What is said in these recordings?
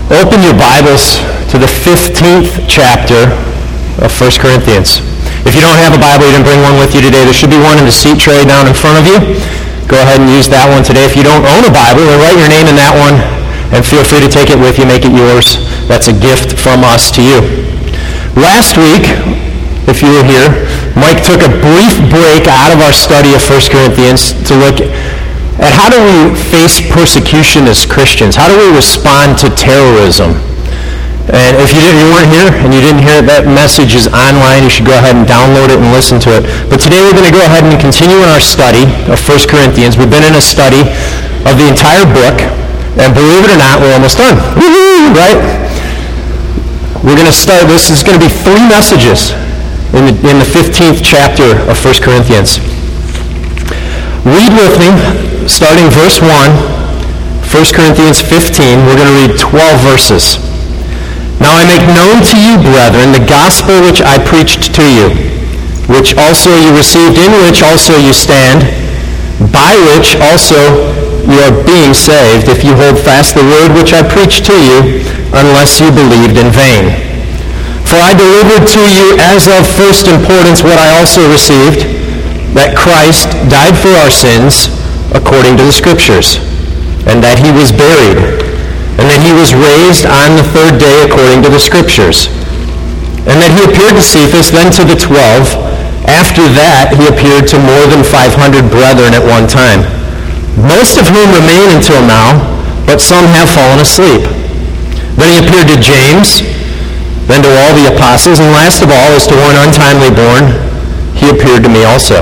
Open your Bibles to the 15th chapter of 1 Corinthians. If you don't have a Bible, you didn't bring one with you today, there should be one in the seat tray down in front of you. Go ahead and use that one today. If you don't own a Bible, then write your name in that one and feel free to take it with you, make it yours. That's a gift from us to you. Last week, if you were here, Mike took a brief break out of our study of 1 Corinthians to look at how do we face persecution as Christians? How do we respond to terrorism? And if you weren't here and you didn't hear it, that message is online. You should go ahead and download it and listen to it. But today we're going to go ahead and continue in our study of 1 Corinthians. We've been in a study of the entire book, and believe it or not, we're almost done. Woo-hoo, right? We're going to start. This is going to be 3 messages in the 15th chapter of 1 Corinthians. Read with me, starting verse 1, 1 Corinthians 15. We're going to read 12 verses. Now I make known to you, brethren, the gospel which I preached to you, which also you received, in which also you stand, by which also you are being saved, if you hold fast the word which I preached to you, unless you believed in vain. For I delivered to you as of first importance what I also received, that Christ died for our sins according to the Scriptures, and that he was buried, and that he was raised on the 3rd day according to the Scriptures, and that he appeared to Cephas, then to the 12. After that, he appeared to more than 500 brethren at one time, most of whom remain until now, but some have fallen asleep. Then he appeared to James, then to all the apostles, and last of all, as to one untimely born, he appeared to me also.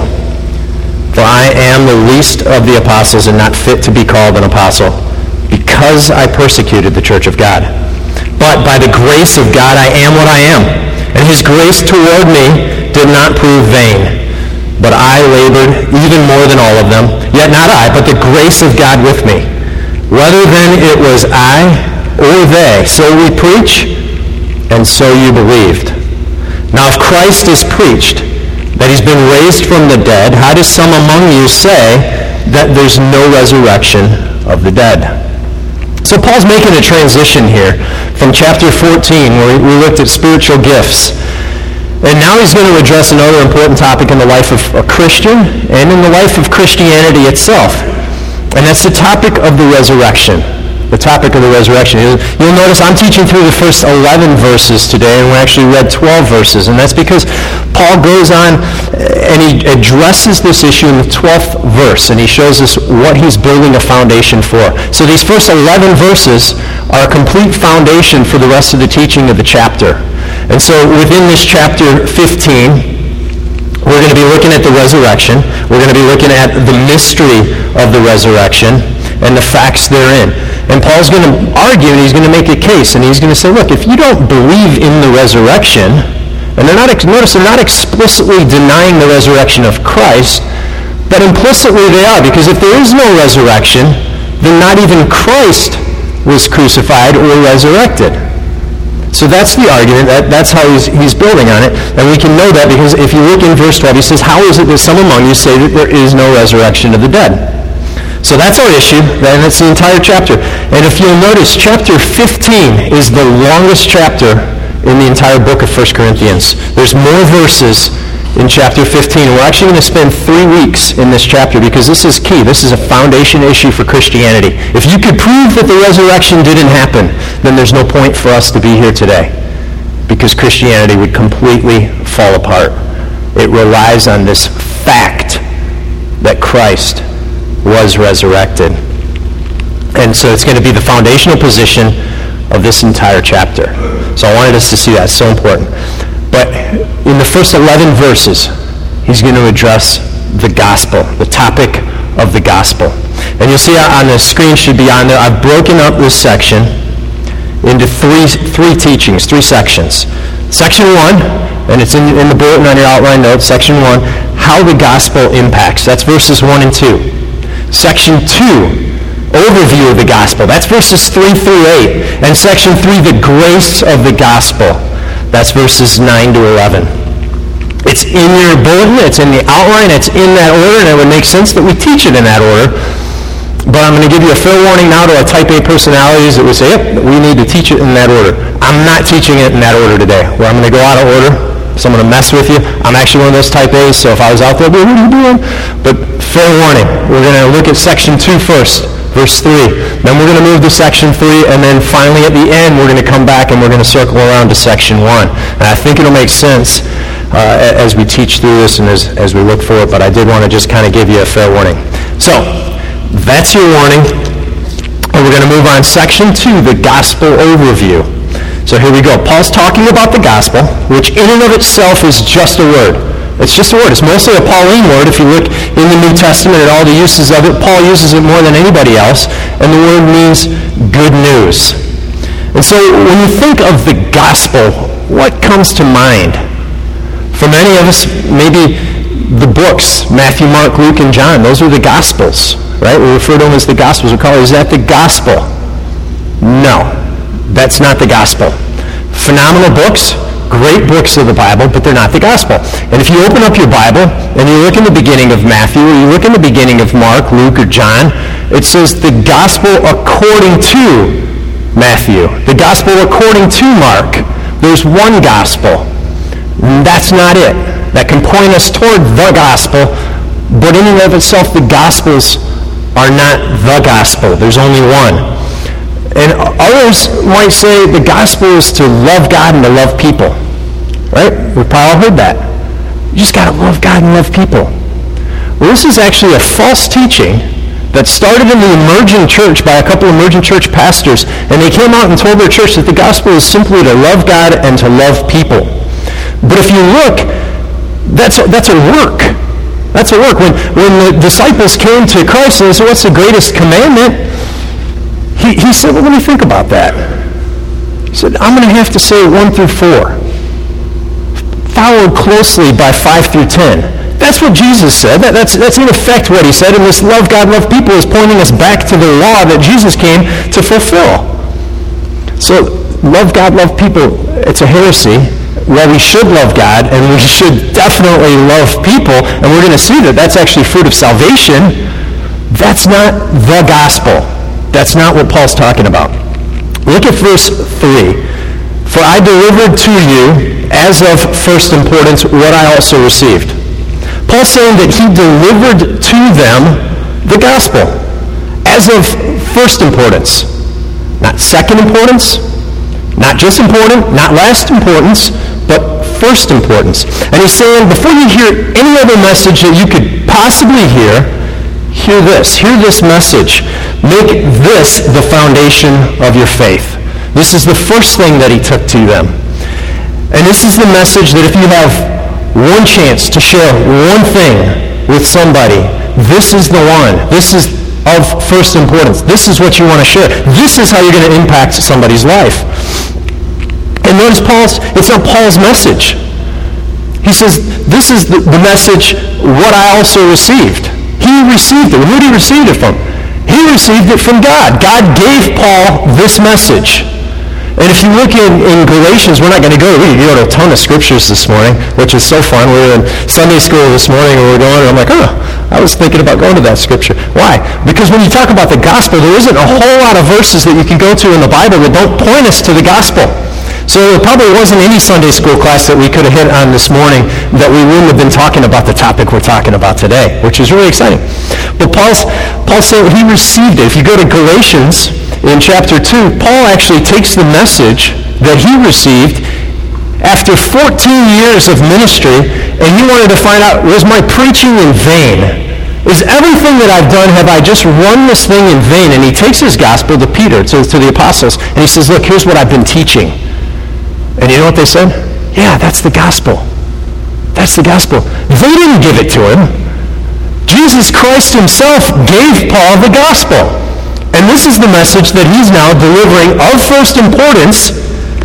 For I am the least of the apostles and not fit to be called an apostle, because I persecuted the church of God. But by the grace of God I am what I am, and his grace toward me did not prove vain. But I labored even more than all of them, yet not I, but the grace of God with me. Whether then it was I or they, so we preach, and so you believed. Now if Christ is preached, that he's been raised from the dead, how do some among you say that there's no resurrection of the dead? So Paul's making a transition here from chapter 14, where we looked at spiritual gifts. And now he's going to address another important topic in the life of a Christian and in the life of Christianity itself. And that's the topic of the resurrection. The topic of the resurrection. You'll notice I'm teaching through the first 11 verses today, and we actually read 12 verses. And that's because Paul goes on and he addresses this issue in the 12th verse, and he shows us what he's building a foundation for. So these first 11 verses are a complete foundation for the rest of the teaching of the chapter. And so within this chapter 15, we're going to be looking at the resurrection. We're going to be looking at the mystery of the resurrection and the facts therein. And Paul's going to argue, and he's going to make a case, and he's going to say, look, if you don't believe in the resurrection, and notice they're not explicitly denying the resurrection of Christ, but implicitly they are, because if there is no resurrection, then not even Christ was crucified or resurrected. So that's the argument. That's how he's building on it. And we can know that because if you look in verse 12, he says, how is it that some among you say that there is no resurrection of the dead? So that's our issue, and that's the entire chapter. And if you'll notice, chapter 15 is the longest chapter in the entire book of 1 Corinthians. There's more verses in chapter 15. We're actually going to spend 3 weeks in this chapter because this is key. This is a foundation issue for Christianity. If you could prove that the resurrection didn't happen, then there's no point for us to be here today because Christianity would completely fall apart. It relies on this fact that Christ was resurrected. And so it's going to be the foundational position of this entire chapter. So I wanted us to see that. It's so important. But in the first 11 verses, he's going to address the gospel, the topic of the gospel. And you'll see on the screen, should be on there, I've broken up this section into three teachings, 3 sections. Section 1, and it's in the bulletin on your outline notes, section 1, how the gospel impacts. That's verses 1 and 2. Section 2, overview of the gospel. That's verses 3 through 8. And section 3, the grace of the gospel. That's verses 9 to 11. It's in your bulletin. It's in the outline. It's in that order, and it would make sense that we teach it in that order. But I'm going to give you a fair warning now to our type A personalities that would say, yep, we need to teach it in that order. I'm not teaching it in that order today. Where I'm going to go out of order, so I'm going to mess with you. I'm actually one of those type A's, so if I was out there, what are you doing? But fair warning, we're going to look at section 2 first, verse 3. Then we're going to move to section 3, and then finally at the end, we're going to come back and we're going to circle around to section 1. And I think it'll make sense as we teach through this and as we look for it, but I did want to just kind of give you a fair warning. So, that's your warning. And we're going to move on. Section 2, the gospel overview. So here we go. Paul's talking about the gospel, which in and of itself is just a word. It's just a word. It's mostly a Pauline word. If you look in the New Testament at all the uses of it, Paul uses it more than anybody else. And the word means good news. And so when you think of the gospel, what comes to mind? For many of us, maybe the books, Matthew, Mark, Luke, and John, those are the Gospels, right? We refer to them as the Gospels. We call it, is that the Gospel? No, that's not the Gospel. Phenomenal books, great books of the Bible, but they're not the Gospel. And if you open up your Bible and you look in the beginning of Matthew, or you look in the beginning of Mark, Luke, or John, it says the Gospel according to Matthew, the Gospel according to Mark. There's one Gospel. That's not it. That can point us toward the gospel, but in and of itself, the gospels are not the gospel. There's only one. And others might say the gospel is to love God and to love people. Right? We've probably all heard that. You just got to love God and love people. Well, this is actually a false teaching that started in the emerging church by a couple of emerging church pastors, and they came out and told their church that the gospel is simply to love God and to love people. But if you look, that's a work. That's a work. When the disciples came to Christ and they said, what's the greatest commandment? He said, well, let me think about that. He said, I'm going to have to say 1 through 4. Followed closely by 5 through 10. That's what Jesus said. That's in effect what he said. And this love God, love people is pointing us back to the law that Jesus came to fulfill. So love God, love people, it's a heresy. Well, we should love God, and we should definitely love people, and we're going to see that that's actually fruit of salvation. That's not the gospel. That's not what Paul's talking about. Look at verse 3. For I delivered to you, as of first importance, what I also received. Paul's saying that he delivered to them the gospel, as of first importance. Not second importance, not just important, not last importance, but first importance. And he's saying, before you hear any other message that you could possibly hear this. Hear this message. Make this the foundation of your faith. This is the first thing that he took to them. And this is the message that if you have one chance to share one thing with somebody, this is the one. This is of first importance. This is what you want to share. This is how you're going to impact somebody's life. And notice it's not Paul's message. He says, this is the message, what I also received. He received it. Who did he receive it from? He received it from God. God gave Paul this message. And if you look in Galatians, we're not going to go to a ton of scriptures this morning, which is so fun. We were in Sunday school this morning, and we were going, and I'm like, I was thinking about going to that scripture. Why? Because when you talk about the gospel, there isn't a whole lot of verses that you can go to in the Bible that don't point us to the gospel. So there probably wasn't any Sunday school class that we could have hit on this morning that we wouldn't have been talking about the topic we're talking about today, which is really exciting. But Paul's saying he received it. If you go to Galatians in chapter 2, Paul actually takes the message that he received after 14 years of ministry, and he wanted to find out, was my preaching in vain? Is everything that I've done, have I just run this thing in vain? And he takes his gospel to Peter, to the apostles, and he says, look, here's what I've been teaching. And you know what they said? Yeah, that's the gospel. That's the gospel. They didn't give it to him. Jesus Christ himself gave Paul the gospel. And this is the message that he's now delivering of first importance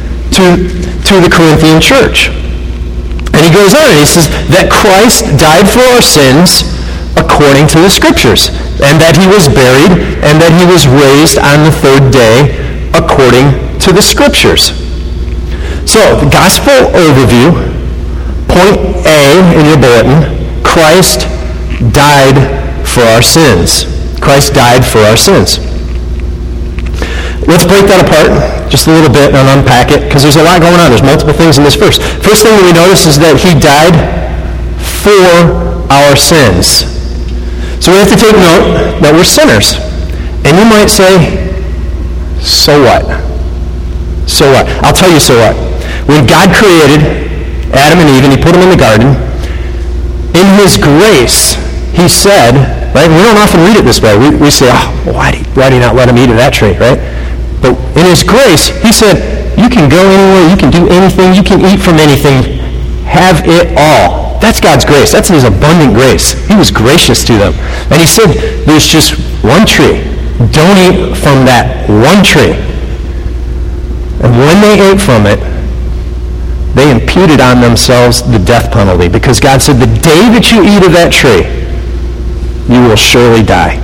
to the Corinthian church. And he goes on and he says that Christ died for our sins according to the scriptures, and that he was buried, and that he was raised on the third day according to the scriptures. So, the gospel overview, point A in your bulletin, Christ died for our sins. Christ died for our sins. Let's break that apart just a little bit and unpack it, because there's a lot going on. There's multiple things in this verse. First thing that we notice is that he died for our sins. So we have to take note that we're sinners. And you might say, so what? So what? I'll tell you so what. When God created Adam and Eve and he put them in the garden, in his grace, he said, right? We don't often read it this way. We say, why do you not let him eat of that tree, right? But in his grace, he said, you can go anywhere, you can do anything, you can eat from anything, have it all. That's God's grace. That's his abundant grace. He was gracious to them. And he said, there's just one tree. Don't eat from that one tree. And when they ate from it, they imputed on themselves the death penalty, because God said, the day that you eat of that tree, you will surely die.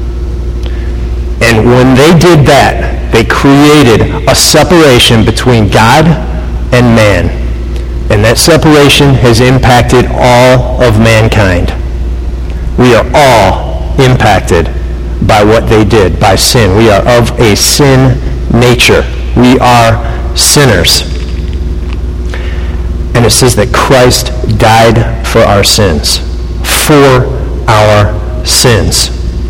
And when they did that, they created a separation between God and man. And that separation has impacted all of mankind. We are all impacted by what they did, by sin. We are of a sin nature. We are sinners. And it says that Christ died for our sins. For our sins.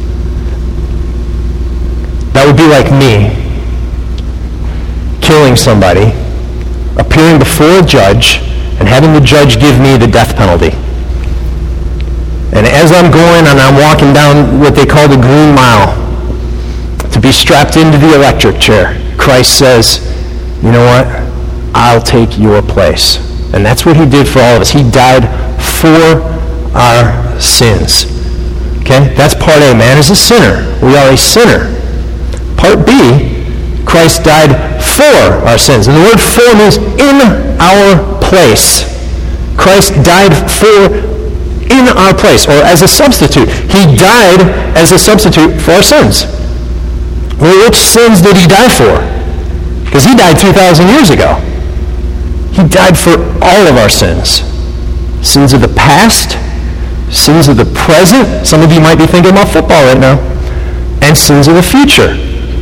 That would be like me killing somebody, appearing before a judge, and having the judge give me the death penalty. And as I'm going and I'm walking down what they call the Green Mile, to be strapped into the electric chair, Christ says, you know what? I'll take your place. And that's what he did for all of us. He died for our sins. Okay? That's part A. Man is a sinner. We are a sinner. Part B, Christ died for our sins. And the word for means in our place. Christ died in our place, or as a substitute. He died as a substitute for our sins. Well, which sins did he die for? Because he died 2,000 years ago. He died for all of our sins. Sins of the past, sins of the present. Some of you might be thinking about football right now. And sins of the future.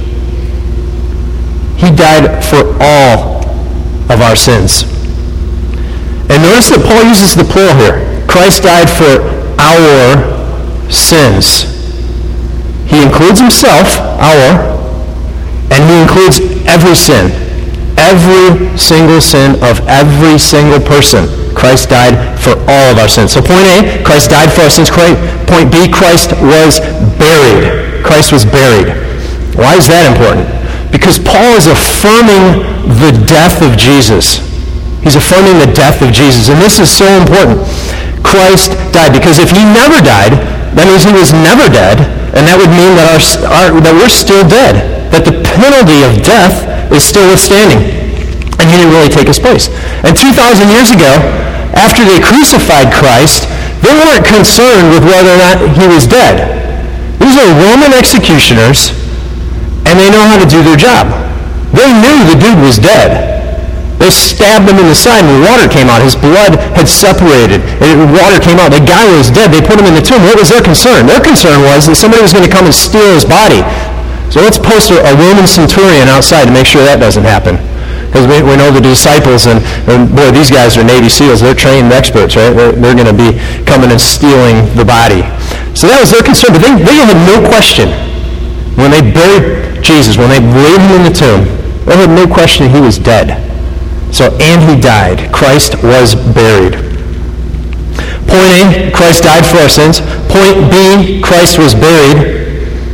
He died for all of our sins. And notice that Paul uses the plural here. Christ died for our sins. He includes himself, and he includes every sin. Every single sin of every single person. Christ died for all of our sins. So point A, Christ died for our sins. Point B, Christ was buried. Christ was buried. Why is that important? Because Paul is affirming the death of Jesus. He's affirming the death of Jesus. And this is so important. Christ died. Because if he never died, that means he was never dead. And that would mean that that we're still dead. That the penalty of death is still withstanding. And he didn't really take his place. And 2,000 years ago, after they crucified Christ, they weren't concerned with whether or not he was dead. These are Roman executioners, and they know how to do their job. They knew the dude was dead. They stabbed him in the side, and water came out. His blood had separated, and water came out. The guy was dead. They put him in the tomb. What was their concern? Their concern was that somebody was going to come and steal his body. So let's post a Roman centurion outside to make sure that doesn't happen. Because we know the disciples, and boy, these guys are Navy SEALs. They're trained experts, right? They're going to be coming and stealing the body. So that was their concern. But they had no question. When they buried Jesus, when they laid him in the tomb, they had no question he was dead. And he died. Christ was buried. Point A, Christ died for our sins. Point B, Christ was buried.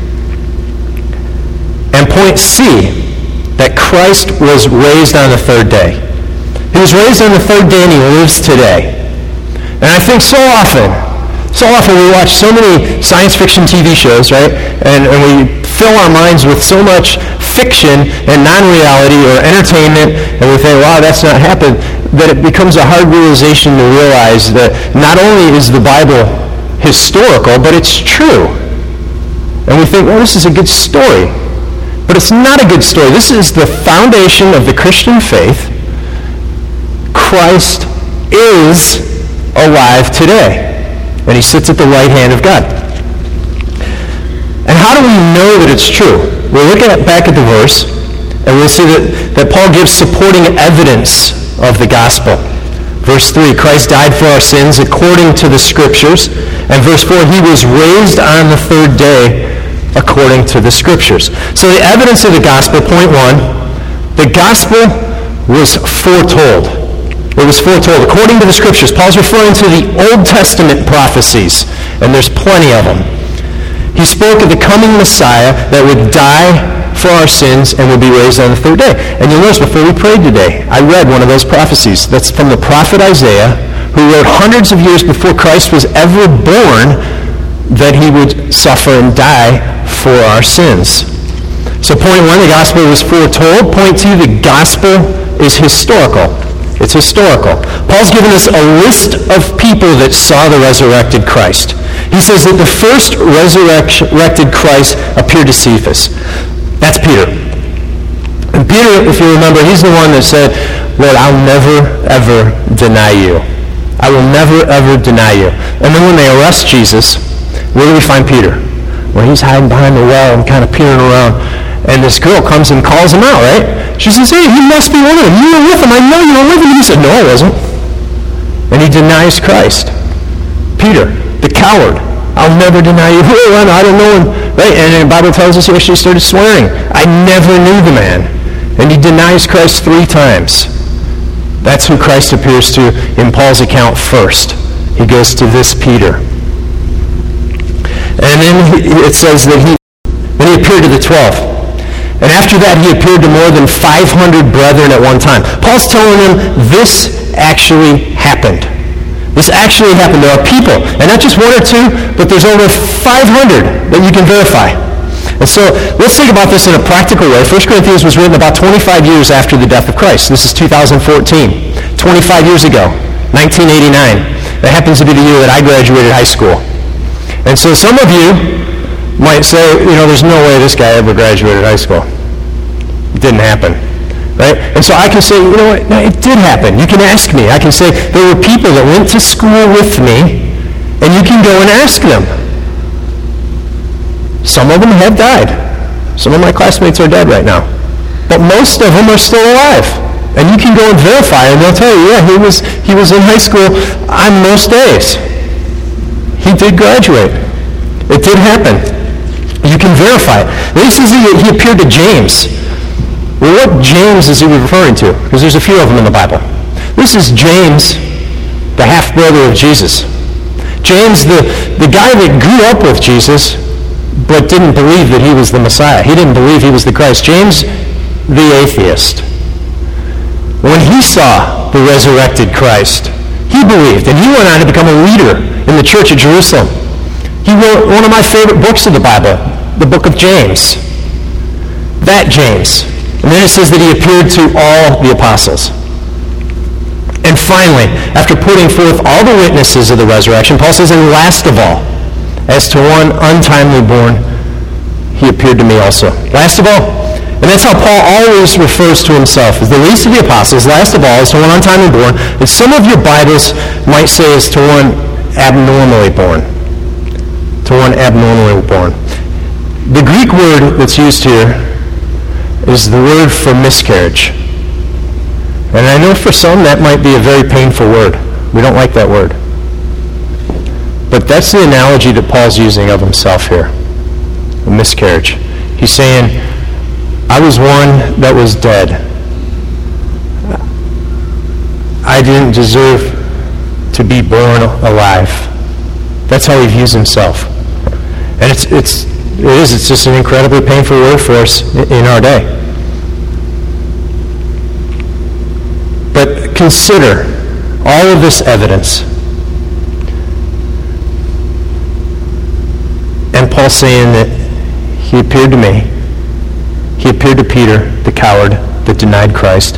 And point C, that Christ was raised on the third day. He was raised on the third day, and he lives today. And I think so often we watch so many science fiction TV shows, right? And we fill our minds with so much fiction and non-reality or entertainment, and we think, wow, that's not happened, that it becomes a hard realization to realize that not only is the Bible historical, but it's true. And we think, well, this is a good story. But it's not a good story. This is the foundation of the Christian faith. Christ is alive today. And he sits at the right hand of God. And how do we know that it's true? We'll look back at the verse, and we'll see that Paul gives supporting evidence of the gospel. Verse 3, Christ died for our sins according to the Scriptures. And verse 4, he was raised on the third day according to the Scriptures. So the evidence of the gospel, point one, the gospel was foretold. It was foretold according to the Scriptures. Paul's referring to the Old Testament prophecies, and there's plenty of them. He spoke of the coming Messiah that would die for our sins and would be raised on the third day. And you'll notice before we prayed today, I read one of those prophecies. That's from the prophet Isaiah, who wrote hundreds of years before Christ was ever born that he would suffer and die for our sins. So point one, the gospel was foretold. Point two, the gospel is historical. It's historical. Paul's given us a list of people that saw the resurrected Christ. He says that the first resurrected Christ appeared to Cephas. That's Peter. And Peter, if you remember, he's the one that said, Lord, I'll never, ever deny you. I will never, ever deny you. And then when they arrest Jesus, where do we find Peter? Well, he's hiding behind the well and kind of peering around. And this girl comes and calls him out, right? She says, hey, you must be one of them. You were with him. I know you were with him. He said, no, I wasn't. And he denies Christ. Peter, the coward. I'll never deny you. I don't know him. Right? And the Bible tells us he actually started swearing. I never knew the man. And he denies Christ 3 times. That's who Christ appears to in Paul's account first. He goes to this Peter. And then it says that he appeared to the 12. And after that, he appeared to more than 500 brethren at one time. Paul's telling them this actually happened. This actually happened. There are people, and not just 1 or 2, but there's over 500 that you can verify. And so let's think about this in a practical way. 1 Corinthians was written about 25 years after the death of Christ. This is 2014, 25 years ago, 1989. That happens to be the year that I graduated high school. And so some of you might say, there's no way this guy ever graduated high school. It didn't happen. Right? And so I can say, no, it did happen. You can ask me. I can say, there were people that went to school with me, and you can go and ask them. Some of them have died. Some of my classmates are dead right now. But most of them are still alive. And you can go and verify, and they'll tell you, yeah, he was in high school on most days. He did graduate. It did happen. You can verify it. Then he says he appeared to James. Well, what James is he referring to? Because there's a few of them in the Bible. This is James, the half-brother of Jesus. James, the guy that grew up with Jesus, but didn't believe that he was the Messiah. He didn't believe he was the Christ. James, the atheist. When he saw the resurrected Christ, he believed, and he went on to become a leader in the church at Jerusalem. He wrote one of my favorite books of the Bible, the book of James. That James. And then it says that he appeared to all the apostles. And finally, after putting forth all the witnesses of the resurrection, Paul says, and last of all, as to one untimely born, he appeared to me also. Last of all. And that's how Paul always refers to himself, as the least of the apostles, last of all, as to one untimely born. And some of your Bibles might say as to one abnormally born. To one abnormally born. The Greek word that's used here is the word for miscarriage. And I know for some that might be a very painful word. We don't like that word. But that's the analogy that Paul's using of himself here. A miscarriage. He's saying, I was one that was dead. I didn't deserve to be born alive. That's how he views himself. And it's just an incredibly painful word for us in our day. But consider all of this evidence. And Paul's saying that he appeared to me. He appeared to Peter, the coward that denied Christ.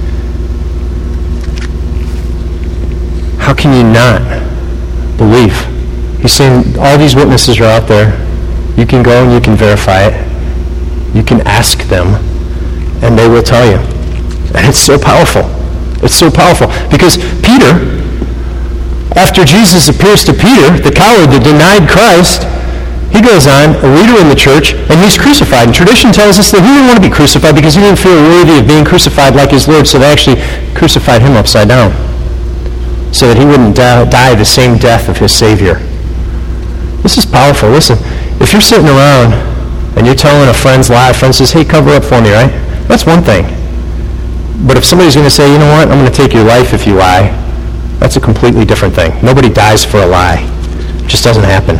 How can you not believe? He's saying all these witnesses are out there. You can go and you can verify it. You can ask them, and they will tell you. And it's so powerful. It's so powerful. Because Peter, after Jesus appears to Peter, the coward that denied Christ, He goes on, a leader in the church, and he's crucified. And tradition tells us that he didn't want to be crucified because he didn't feel worthy of being crucified like his Lord, so they actually crucified him upside down so that he wouldn't die the same death of his Savior. This is powerful. Listen, if you're sitting around and you're telling a friend's lie, a friend says, hey, cover up for me, right? That's one thing. But if somebody's going to say, you know what, I'm going to take your life if you lie, that's a completely different thing. Nobody dies for a lie. It just doesn't happen.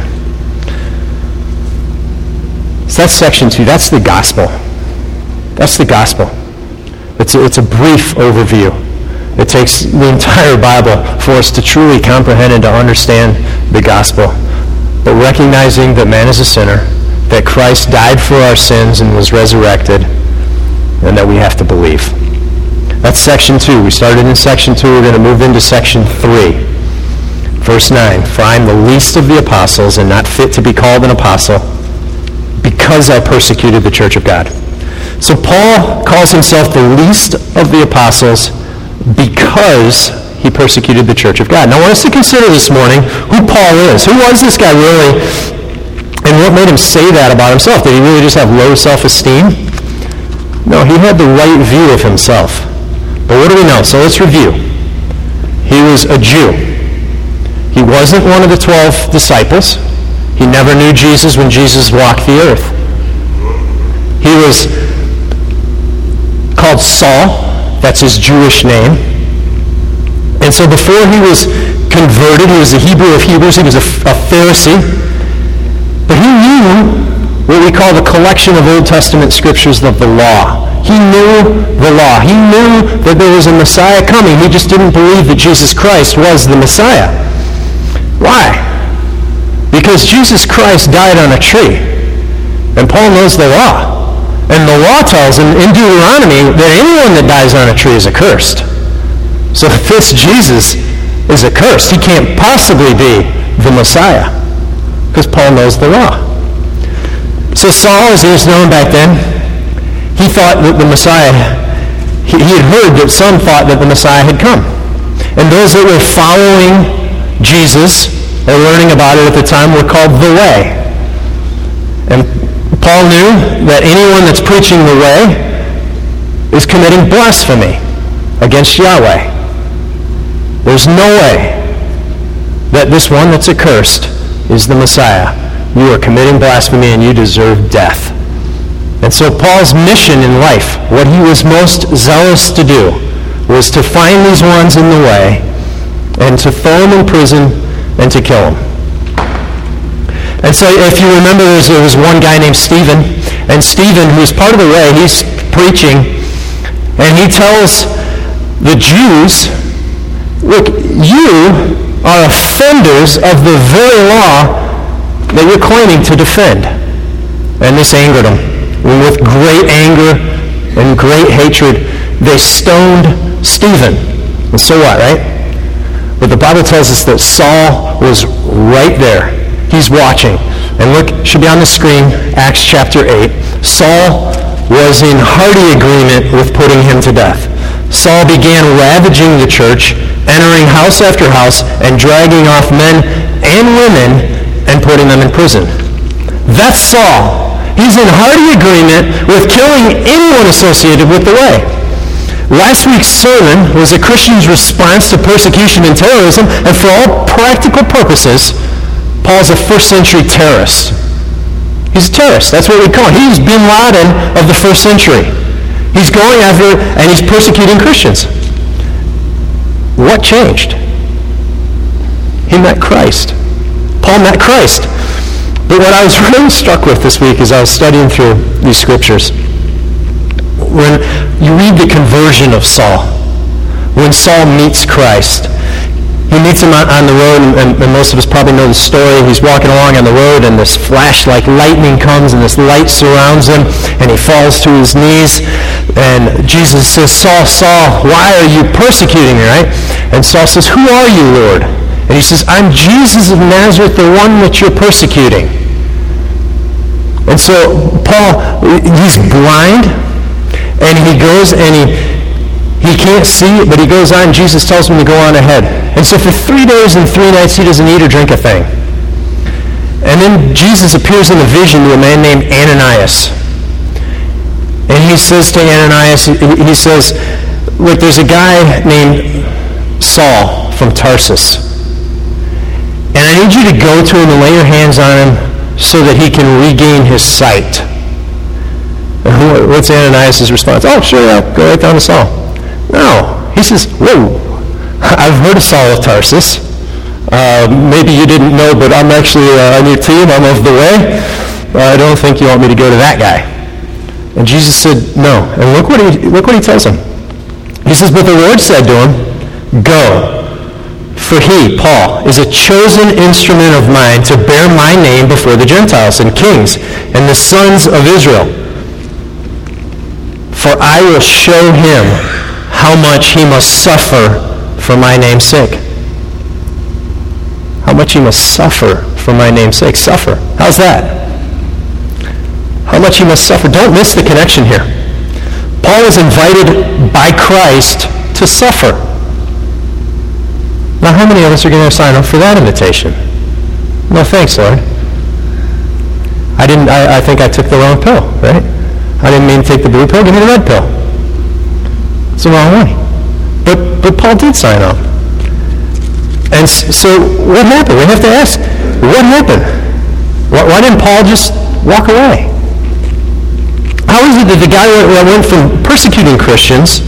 So that's section 2. That's the gospel. That's the gospel. It's a brief overview. It takes the entire Bible for us to truly comprehend and to understand the gospel. But recognizing that man is a sinner, that Christ died for our sins and was resurrected, and that we have to believe. That's section 2. We started in section 2. We're going to move into section 3. Verse 9. For I am the least of the apostles and not fit to be called an apostle because I persecuted the church of God. So Paul calls himself the least of the apostles because he persecuted the church of God. Now I want us to consider this morning who Paul is. Who was this guy really? And what made him say that about himself? Did he really just have low self-esteem? No, he had the right view of himself. But what do we know? So let's review. He was a Jew. He wasn't one of the 12 disciples. He never knew Jesus when Jesus walked the earth. He was called Saul. That's his Jewish name. And so before he was converted, he was a Hebrew of Hebrews. He was a Pharisee. But he knew what we call the collection of Old Testament scriptures of the law. He knew the law. He knew that there was a Messiah coming. He just didn't believe that Jesus Christ was the Messiah. Why? Because Jesus Christ died on a tree. And Paul knows the law. And the law tells in Deuteronomy that anyone that dies on a tree is accursed. So this Jesus is accursed. He can't possibly be the Messiah because Paul knows the law. So Saul, as he was known back then, he thought that the Messiah, he had heard that some thought that the Messiah had come. And those that were following Jesus or learning about it at the time were called the Way. And Paul knew that anyone that's preaching the Way is committing blasphemy against Yahweh. There's no way that this one that's accursed is the Messiah. You are committing blasphemy and you deserve death. And so Paul's mission in life, what he was most zealous to do, was to find these ones in the way and to throw them in prison and to kill them. And so if you remember, there was one guy named Stephen, and Stephen, who's part of the Way, he's preaching, and he tells the Jews, look, you are offenders of the very law that you're claiming to defend. And this angered them. And with great anger and great hatred, they stoned Stephen. And so what, right? But the Bible tells us that Saul was right there. He's watching. And look, it should be on the screen, Acts chapter 8. Saul was in hearty agreement with putting him to death. Saul began ravaging the church, entering house after house, and dragging off men and women and putting them in prison. That's Saul. He's in hearty agreement with killing anyone associated with the Way. Last week's sermon was a Christian's response to persecution and terrorism, and for all practical purposes, Paul's a first century terrorist. He's a terrorist. That's what we call him. He's Bin Laden of the first century. He's going after and he's persecuting Christians. What changed? He met Christ. Paul met Christ. But what I was really struck with this week as I was studying through these scriptures, when you read the conversion of Saul, when Saul meets Christ, he meets him on the road, and most of us probably know the story. He's walking along on the road, and this flash like lightning comes, and this light surrounds him, and he falls to his knees. And Jesus says, Saul, Saul, why are you persecuting me, right? And Saul says, who are you, Lord? And he says, I'm Jesus of Nazareth, the one that you're persecuting. And so Paul, he's blind, and he goes and he can't see, but he goes on. Jesus tells him to go on ahead. And so for 3 days and 3 nights, he doesn't eat or drink a thing. And then Jesus appears in a vision to a man named Ananias. And he says to Ananias, he says, look, there's a guy named Saul from Tarsus. And I need you to go to him and lay your hands on him so that he can regain his sight. And what's Ananias' response? Oh, sure, I'll go right down to Saul. No. He says, whoa, I've heard of Saul of Tarsus. Maybe you didn't know, but I'm actually on your team. I'm of the way. I don't think you want me to go to that guy. And Jesus said, no. And look what he tells him. He says, but the Lord said to him, go. For he, Paul, is a chosen instrument of mine to bear my name before the Gentiles and kings and the sons of Israel. For I will show him how much he must suffer for my name's sake. How much he must suffer for my name's sake. Suffer. How's that? How much he must suffer. Don't miss the connection here. Paul is invited by Christ to suffer. Now, how many of us are going to sign up for that invitation? No, thanks, Lord. I think I took the wrong pill, right? I didn't mean to take the blue pill. Give me the red pill. It's the wrong way. But Paul did sign up. And so what happened? We have to ask, what happened? Why didn't Paul just walk away? How is it that the guy that went from persecuting Christians,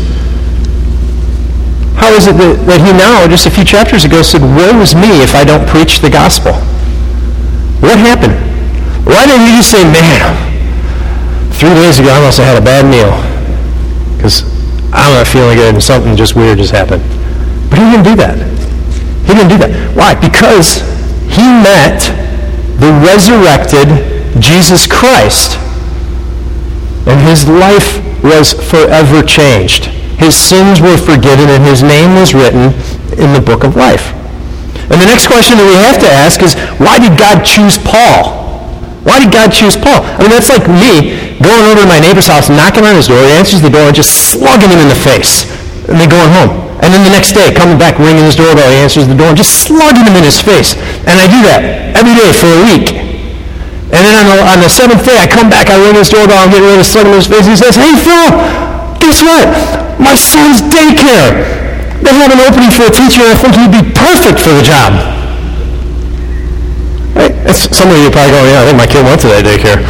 how is it that he now, just a few chapters ago, said, woe is me if I don't preach the gospel? What happened? Why didn't he just say, man, 3 days ago I must have had a bad meal because I'm not feeling good and something just weird just happened? But he didn't do that. He didn't do that. Why? Because he met the resurrected Jesus Christ. And his life was forever changed. His sins were forgiven and his name was written in the book of life. And the next question that we have to ask is, why did God choose Paul? Why did God choose Paul? I mean, that's like me going over to my neighbor's house, knocking on his door, he answers the door, and just slugging him in the face. And then going home. And then the next day, coming back, ringing his doorbell, he answers the door, and just slugging him in his face. And I do that every day for a week. And then on the seventh day, I come back, I ring his doorbell, I'm getting ready to slug him in his face, and he says, hey, Phil, guess what? My son's daycare. They have an opening for a teacher, and I think he'd be perfect for the job. Right? Some of you are probably going, yeah, I think my kid went to that daycare.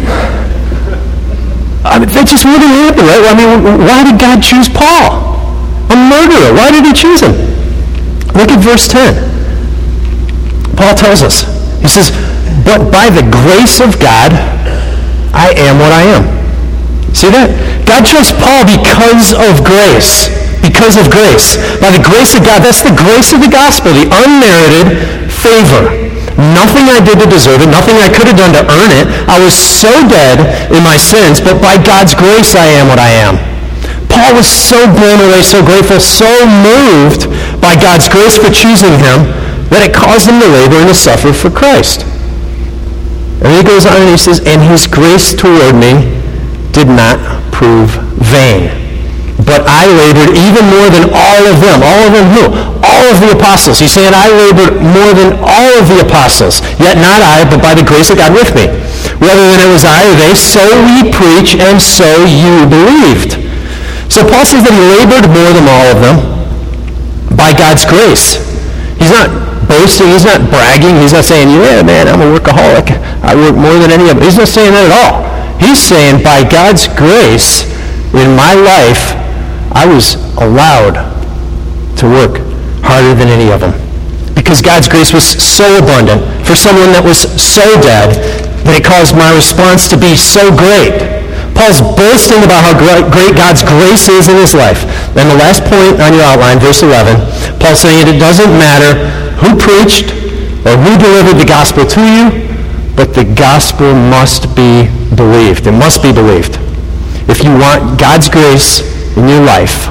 I mean, that just wouldn't happen, right? I mean, why did God choose Paul? A murderer. Why did he choose him? Look at verse 10. Paul tells us. He says, but by the grace of God, I am what I am. See that? God chose Paul because of grace. Because of grace. By the grace of God. That's the grace of the gospel. The unmerited favor. Nothing I did to deserve it. Nothing I could have done to earn it. I was so dead in my sins, but by God's grace I am what I am. Paul was so blown away, so grateful, so moved by God's grace for choosing him that it caused him to labor and to suffer for Christ. And he goes on and he says, and his grace toward me did not prove vain. But I labored even more than all of them. All of them who? All of the apostles. He's saying I labored more than all of the apostles. Yet not I, but by the grace of God with me. Whether then it was I or they, so we preach and so you believed. So Paul says that he labored more than all of them by God's grace. He's not boasting. He's not bragging. He's not saying, yeah, man, I'm a workaholic. I work more than any of them. He's not saying that at all. He's saying by God's grace in my life, I was allowed to work harder than any of them. Because God's grace was so abundant for someone that was so dead that it caused my response to be so great. Paul's boasting about how great God's grace is in his life. And the last point on your outline, verse 11, Paul's saying it doesn't matter who preached or who delivered the gospel to you, but the gospel must be believed. It must be believed. If you want God's grace in your life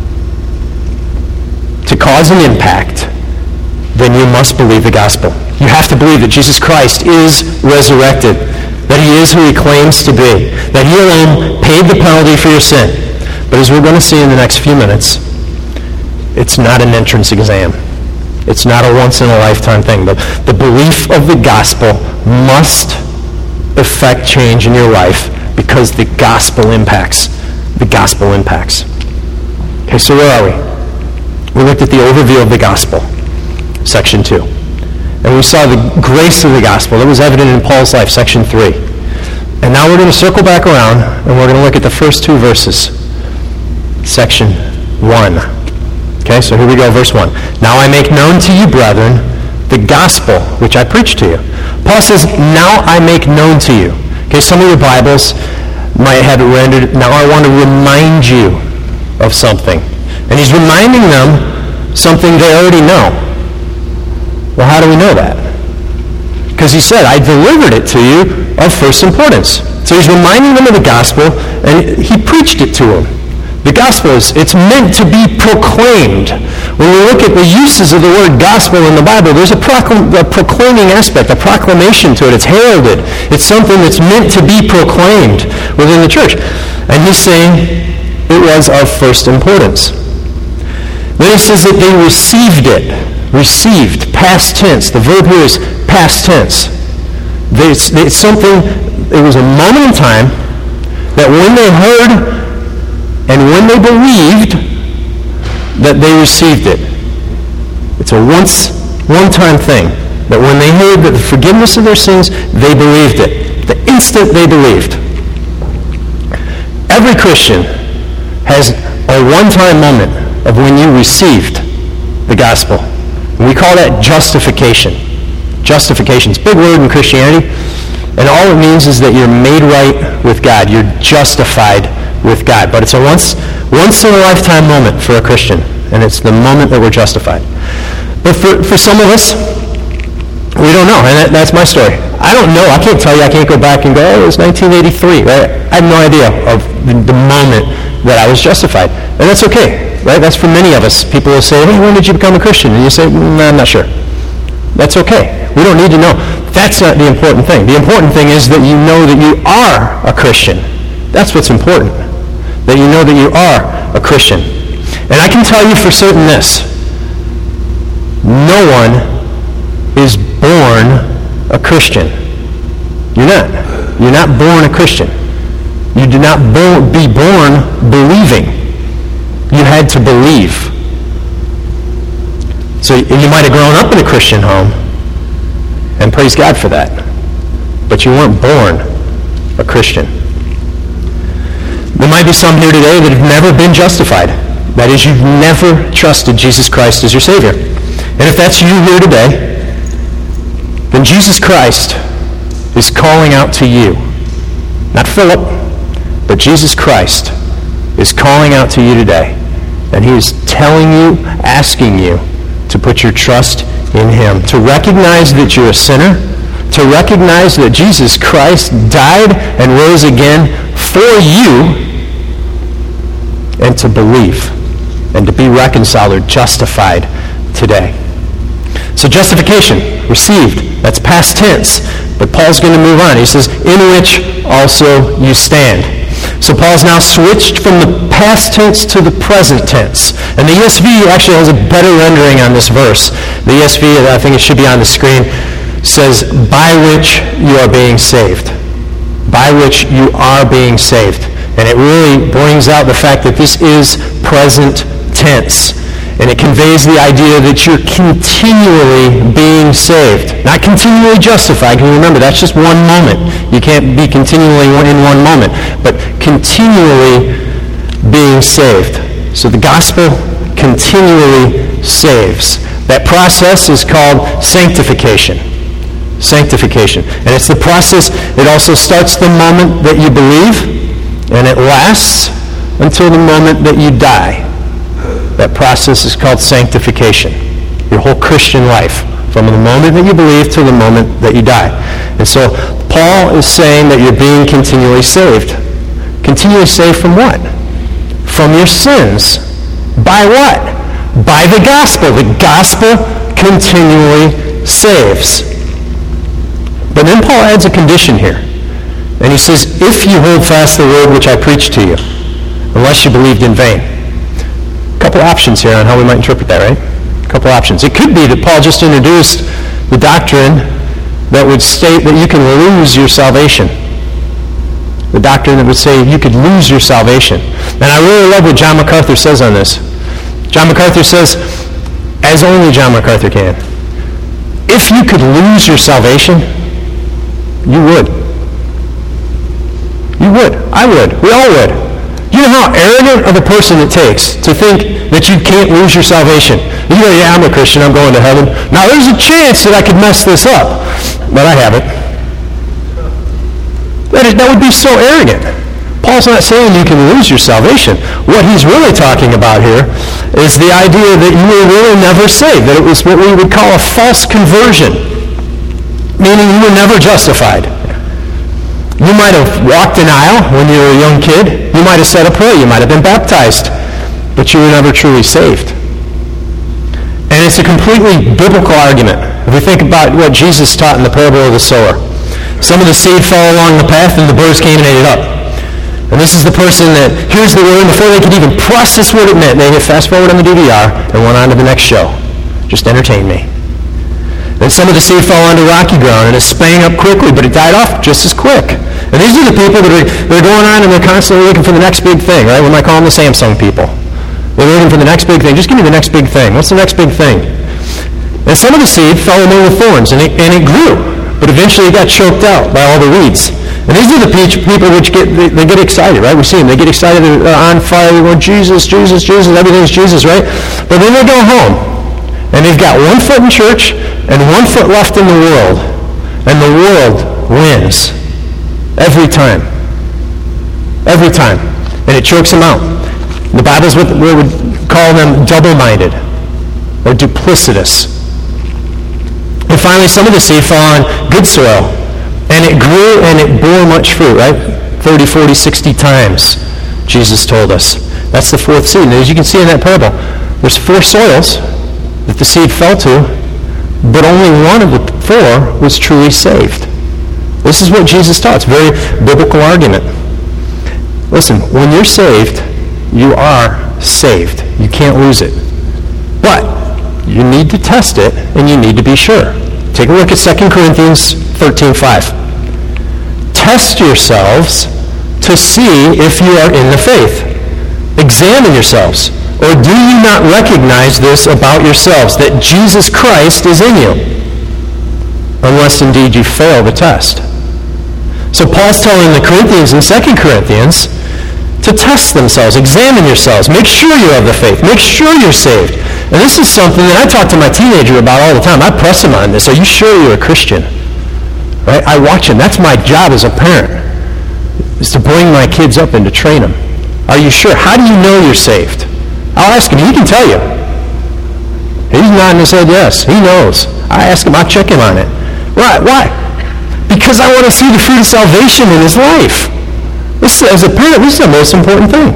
to cause an impact, then you must believe the gospel. You have to believe that Jesus Christ is resurrected, that he is who he claims to be, that he alone paid the penalty for your sin. But as we're going to see in the next few minutes, it's not an entrance exam. It's not a once-in-a-lifetime thing. The belief of the gospel must affect change in your life because the gospel impacts. The gospel impacts. Okay, so where are we? We looked at the overview of the gospel, section 2. And we saw the grace of the gospel that was evident in Paul's life, section 3. And now we're going to circle back around, and we're going to look at the first 2 verses, section 1. Okay, so here we go, verse 1. Now I make known to you, brethren, the gospel which I preached to you. Paul says, now I make known to you. Okay, some of your Bibles might have it rendered, now I want to remind you of something. And he's reminding them something they already know. Well, how do we know that? Because he said, I delivered it to you of first importance. So he's reminding them of the gospel, and he preached it to them. The gospel it's meant to be proclaimed. When we look at the uses of the word gospel in the Bible, there's a proclaiming aspect, a proclamation to it. It's heralded. It's something that's meant to be proclaimed within the church. And he's saying it was of first importance. Then he says that they received it. Received, past tense. The verb here is past tense. It's something, it was a moment in time that when they heard and when they believed, that they received it. It's a one-time thing. That when they heard the forgiveness of their sins, they believed it. The instant they believed. Every Christian has a one-time moment of when you received the gospel. And we call that justification. Justification. It's a big word in Christianity. And all it means is that you're made right with God. You're justified with God. But it's a once-in-a-lifetime moment for a Christian. And it's the moment that we're justified. But for some of us, we don't know. And that's my story. I don't know. I can't tell you. I can't go back and go, oh, it was 1983. Right? I have no idea of the moment that I was justified. And that's okay. Right? That's for many of us. People will say, hey, when did you become a Christian? And you say, I'm not sure. That's okay. We don't need to know. That's not the important thing. The important thing is that you know that you are a Christian. That's what's important. That you know that you are a Christian. And I can tell you for certain this. No one is born a Christian. You're not. You're not born a Christian. You do not be born believing. You had to believe. So you might have grown up in a Christian home, and praise God for that. But you weren't born a Christian. There might be some here today that have never been justified. That is, you've never trusted Jesus Christ as your Savior. And if that's you here today, then Jesus Christ is calling out to you. Not Philip, but Jesus Christ is calling out to you today. And he is telling you, asking you to put your trust in him. To recognize that you're a sinner. To recognize that Jesus Christ died and rose again for you. And to believe. And to be reconciled or justified today. So justification, received. That's past tense. But Paul's going to move on. He says, in which also you stand. So Paul's now switched from the past tense to the present tense. And the ESV actually has a better rendering on this verse. The ESV, I think it should be on the screen, says, by which you are being saved. By which you are being saved. And it really brings out the fact that this is present tense. And it conveys the idea that you're continually being saved. Not continually justified. Can you remember, that's just one moment. You can't be continually in one moment. But continually being saved. So the gospel continually saves. That process is called sanctification. Sanctification. And it's the process, it also starts the moment that you believe, and it lasts until the moment that you die. That process is called sanctification. Your whole Christian life. From the moment that you believe to the moment that you die. And so Paul is saying that you're being continually saved. Continually saved from what? From your sins. By what? By the gospel. The gospel continually saves. But then Paul adds a condition here. And he says, if you hold fast the word which I preached to you, unless you believed in vain. A couple options here on how we might interpret that, right? A couple options. It could be that Paul just introduced the doctrine that would state that you can lose your salvation. The doctrine that would say you could lose your salvation. And I really love what John MacArthur says on this. John MacArthur says, as only John MacArthur can, if you could lose your salvation, you would. You would. I would. We all would. You know how arrogant of a person it takes to think that you can't lose your salvation. You go, yeah, I'm a Christian, I'm going to heaven. Now, there's a chance that I could mess this up, but I haven't. That would be so arrogant. Paul's not saying you can lose your salvation. What he's really talking about here is the idea that you were really never saved, that it was what we would call a false conversion, meaning you were never justified. You might have walked an aisle when you were a young kid. You might have said a prayer. You might have been baptized, but you were never truly saved. And it's a completely biblical argument. If we think about what Jesus taught in the parable of the sower. Some of the seed fell along the path and the birds came and ate it up. And this is the person that hears the word, and before they could even process what it meant, they hit fast forward on the DVR and went on to the next show. Just entertain me. Then some of the seed fell onto rocky ground, and it sprang up quickly, but it died off just as quick. And these are the people that are going on and they're constantly looking for the next big thing, right? We might call them the Samsung people. They're looking for the next big thing. Just give me the next big thing. What's the next big thing? And some of the seed fell among the thorns, and it grew. But eventually it got choked out by all the weeds. And these are the people which get excited, right? We see them. They get excited, on fire. They go, Jesus, Jesus, Jesus. Everything's Jesus, right? But then they go home. And they've got one foot in church and one foot left in the world. And the world wins. Every time. Every time. And it chokes them out. The Bible's what we would call them double-minded or duplicitous. And finally, some of the seed fell on good soil. And it grew and it bore much fruit, right? 30, 40, 60 times, Jesus told us. That's the fourth seed. And as you can see in that parable, there's 4 soils that the seed fell to, but only one of the 4 was truly saved. This is what Jesus taught. It's a very biblical argument. Listen, when you're saved, you are saved. You can't lose it. But you need to test it, and you need to be sure. Take a look at 2 Corinthians 13:5. Test yourselves to see if you are in the faith. Examine yourselves. Or do you not recognize this about yourselves, that Jesus Christ is in you? Unless indeed you fail the test. So Paul's telling the Corinthians in 2 Corinthians to test themselves, examine yourselves, make sure you have the faith, make sure you're saved. And this is something that I talk to my teenager about all the time. I press him on this. Are you sure you're a Christian? Right? I watch him. That's my job as a parent, is to bring my kids up and to train them. Are you sure? How do you know you're saved? I'll ask him. He can tell you. He's nodding his head yes. He knows. I ask him. I check him on it. Why? Because I want to see the fruit of salvation in his life. As a parent, this is the most important thing.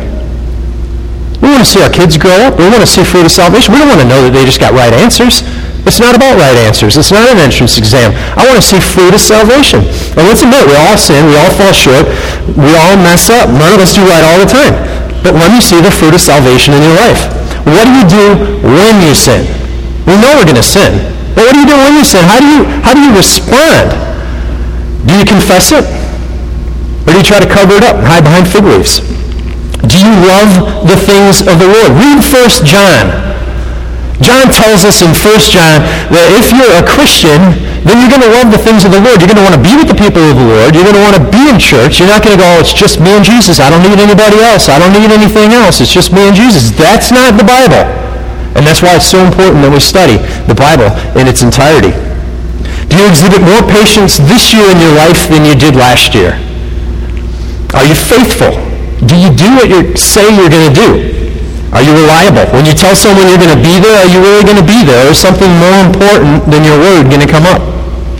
We want to see our kids grow up. We want to see fruit of salvation. We don't want to know that they just got right answers. It's not about right answers. It's not an entrance exam. I want to see fruit of salvation. And let's admit, we all sin. We all fall short. We all mess up. None of us do right all the time. But let me see the fruit of salvation in your life. What do you do when you sin? We know we're going to sin. But what do you do when you sin? How do you respond? Do you confess it? Or do you try to cover it up and hide behind fig leaves? Do you love the things of the Lord? Read 1 John. John tells us in 1 John that if you're a Christian, then you're going to love the things of the Lord. You're going to want to be with the people of the Lord. You're going to want to be in church. You're not going to go, oh, it's just me and Jesus. I don't need anybody else. I don't need anything else. It's just me and Jesus. That's not the Bible. And that's why it's so important that we study the Bible in its entirety. Do you exhibit more patience this year in your life than you did last year? Are you faithful? Do you do what you say you're going to do? Are you reliable? When you tell someone you're going to be there, are you really going to be there? Or is something more important than your word going to come up?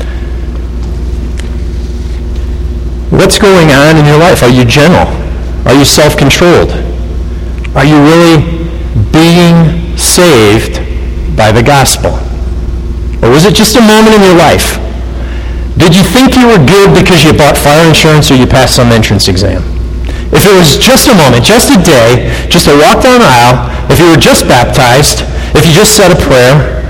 What's going on in your life? Are you gentle? Are you self-controlled? Are you really being saved by the gospel? Or was it just a moment in your life? Did you think you were good because you bought fire insurance or you passed some entrance exam? If it was just a moment, just a day, just a walk down the aisle, if you were just baptized, If you just said a prayer,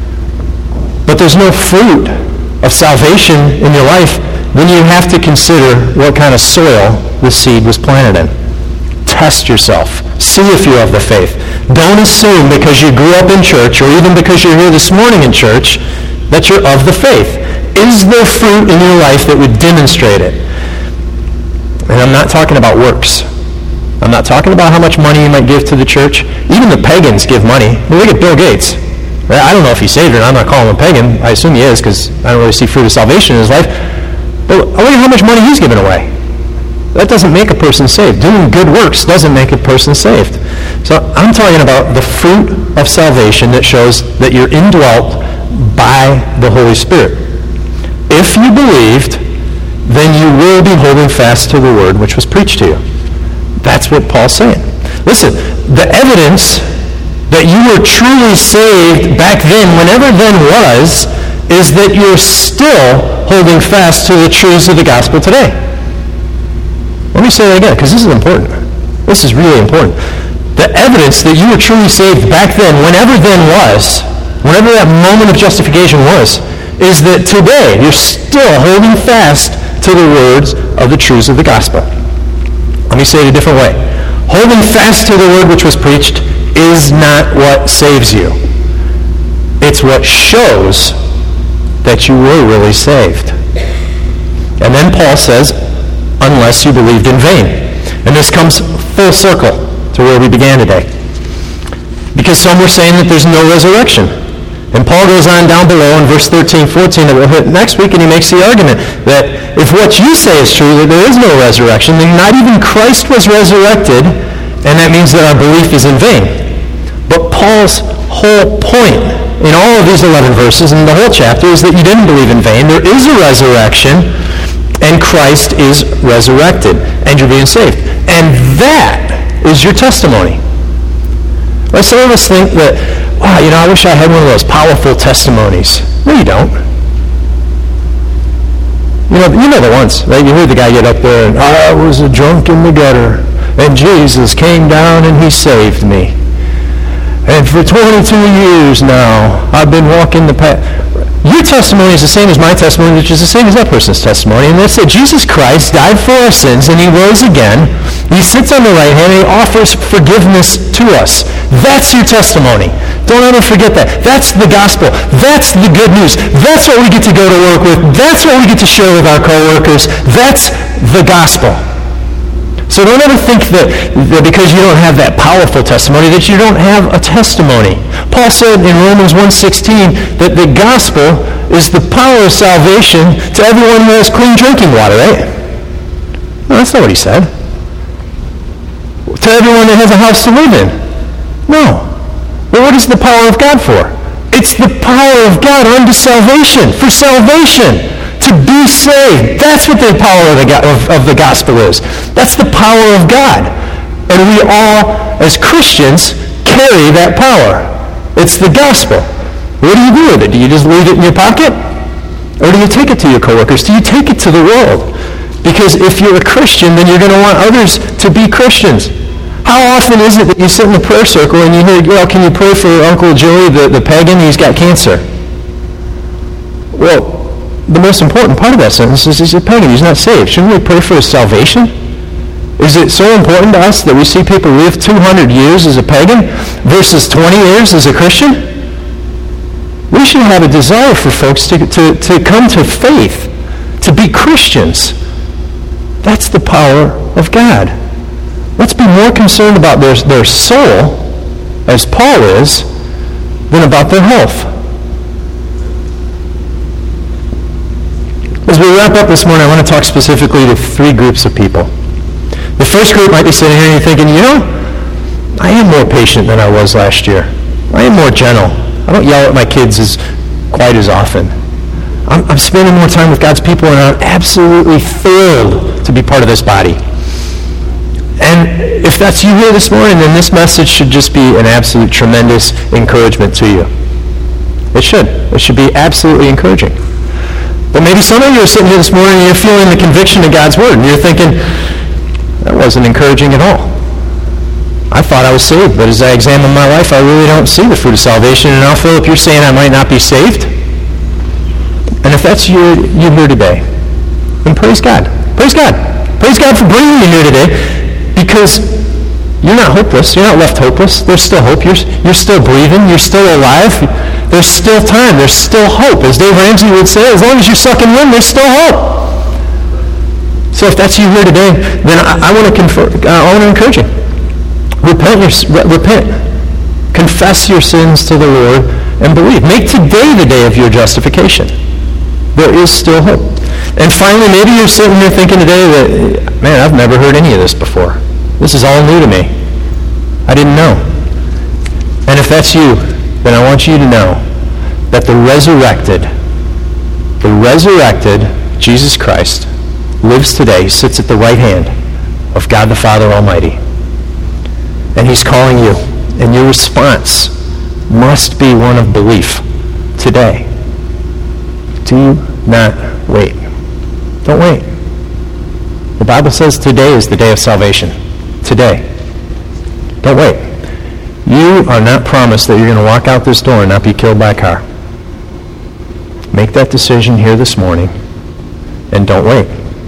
but there's no fruit of salvation in your life, then you have to consider what kind of soil the seed was planted in. Test yourself. See if you're of the faith. Don't assume because you grew up in church or even because you're here this morning in church that you're of the faith. Is there fruit in your life that would demonstrate it? And I'm not talking about works. I'm not talking about how much money you might give to the church. Even the pagans give money. Look at Bill Gates. I don't know if he's saved or not. I'm not calling him a pagan. I assume he is because I don't really see fruit of salvation in his life. But look at how much money he's given away. That doesn't make a person saved. Doing good works doesn't make a person saved. So I'm talking about the fruit of salvation that shows that you're indwelt by the Holy Spirit. If you believed, then you will be holding fast to the word which was preached to you. That's what Paul's saying. Listen, the evidence that you were truly saved back then, whenever then was, is that you're still holding fast to the truths of the gospel today. Let me say that again, because this is important. This is really important. The evidence that you were truly saved back then, whenever then was, whenever that moment of justification was, is that today you're still holding fast to the words of the truths of the gospel. Let me say it a different way. Holding fast to the word which was preached is not what saves you. It's what shows that you were really saved. And then Paul says, unless you believed in vain. And this comes full circle to where we began today. Because some were saying that there's no resurrection. And Paul goes on down below in verse 13, 14 that we'll hit next week, and he makes the argument that if what you say is true, that there is no resurrection, then not even Christ was resurrected, and that means that our belief is in vain. But Paul's whole point in all of these 11 verses and the whole chapter is that you didn't believe in vain. There is a resurrection, and Christ is resurrected, and you're being saved. And that is your testimony. Like some of us think that, wow, I wish I had one of those powerful testimonies. No, you don't. You know the ones, right? You heard the guy get up there and, I was a drunk in the gutter, and Jesus came down and he saved me. And for 22 years now, I've been walking the path. Your testimony is the same as my testimony, which is the same as that person's testimony. And that's that Jesus Christ died for our sins, and he rose again. He sits on the right hand, and he offers forgiveness to us. That's your testimony. Don't ever forget that. That's the gospel. That's the good news. That's what we get to go to work with. That's what we get to share with our coworkers. That's the gospel. So don't ever think that because you don't have that powerful testimony that you don't have a testimony. Paul said in Romans 1:16 that the gospel is the power of salvation to everyone who has clean drinking water, right? No, that's not what he said. To everyone that has a house to live in. No. Well, what is the power of God for? It's the power of God unto salvation, for salvation. To be saved. That's what the power of the gospel is. That's the power of God. And we all, as Christians, carry that power. It's the gospel. What do you do with it? Do you just leave it in your pocket? Or do you take it to your coworkers? Do you take it to the world? Because if you're a Christian, then you're going to want others to be Christians. How often is it that you sit in the prayer circle and you hear, can you pray for Uncle Joey, the pagan? He's got cancer. Well, the most important part of that sentence is he's a pagan. He's not saved. Shouldn't we pray for his salvation? Is it so important to us that we see people live 200 years as a pagan versus 20 years as a Christian? We should have a desire for folks to come to faith, to be Christians. That's the power of God. Let's be more concerned about their soul, as Paul is, than about their health. As we wrap up this morning, I want to talk specifically to 3 groups of people. The first group might be sitting here and you're thinking, I am more patient than I was last year. I am more gentle. I don't yell at my kids quite as often. I'm spending more time with God's people, and I'm absolutely thrilled to be part of this body. And if that's you here this morning, then this message should just be an absolute tremendous encouragement to you. It should. It should be absolutely encouraging. But maybe some of you are sitting here this morning and you're feeling the conviction of God's word, and you're thinking, that wasn't encouraging at all. I thought I was saved, but as I examine my life, I really don't see the fruit of salvation. And now, Philip, you're saying I might not be saved? And if that's you here today, then praise God. Praise God. Praise God for bringing you here today, because you're not hopeless. You're not left hopeless. There's still hope. You're still breathing. You're still alive. There's still time. There's still hope. As Dave Ramsey would say, as long as you're sucking wind, there's still hope. So if that's you here today, then I want to encourage you. Repent. Confess your sins to the Lord and believe. Make today the day of your justification. There is still hope. And finally, maybe you're sitting here thinking today that, man, I've never heard any of this before. This is all new to me. I didn't know. And if that's you, then I want you to know that the resurrected Jesus Christ lives today. He sits at the right hand of God the Father Almighty. And he's calling you. And your response must be one of belief today. Do not wait. Don't wait. The Bible says today is the day of salvation. Today. Don't wait. You are not promised that you're going to walk out this door and not be killed by a car. Make that decision here this morning and don't wait.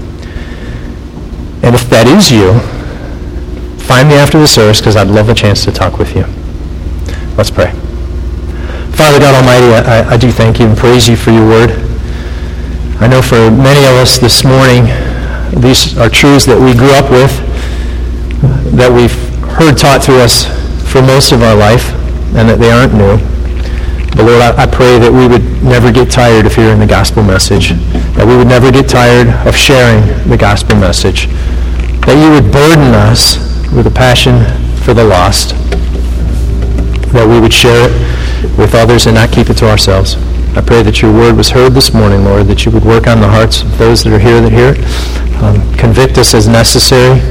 And if that is you, find me after the service, because I'd love a chance to talk with you. Let's pray. Father God Almighty, I do thank you and praise you for your word. I know for many of us this morning, these are truths that we grew up with, that we've heard taught to us for most of our life, and that they aren't new. But Lord, I pray that we would never get tired of hearing the gospel message, that we would never get tired of sharing the gospel message, that you would burden us with a passion for the lost, that we would share it with others and not keep it to ourselves. I pray that your word was heard this morning, Lord, that you would work on the hearts of those that are here that hear it. Convict us as necessary.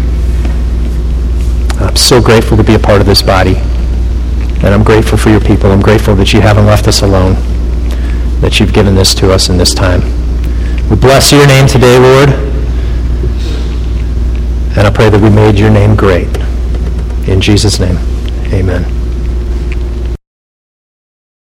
I'm so grateful to be a part of this body. And I'm grateful for your people. I'm grateful that you haven't left us alone, that you've given this to us in this time. We bless your name today, Lord. And I pray that we made your name great. In Jesus' name, amen.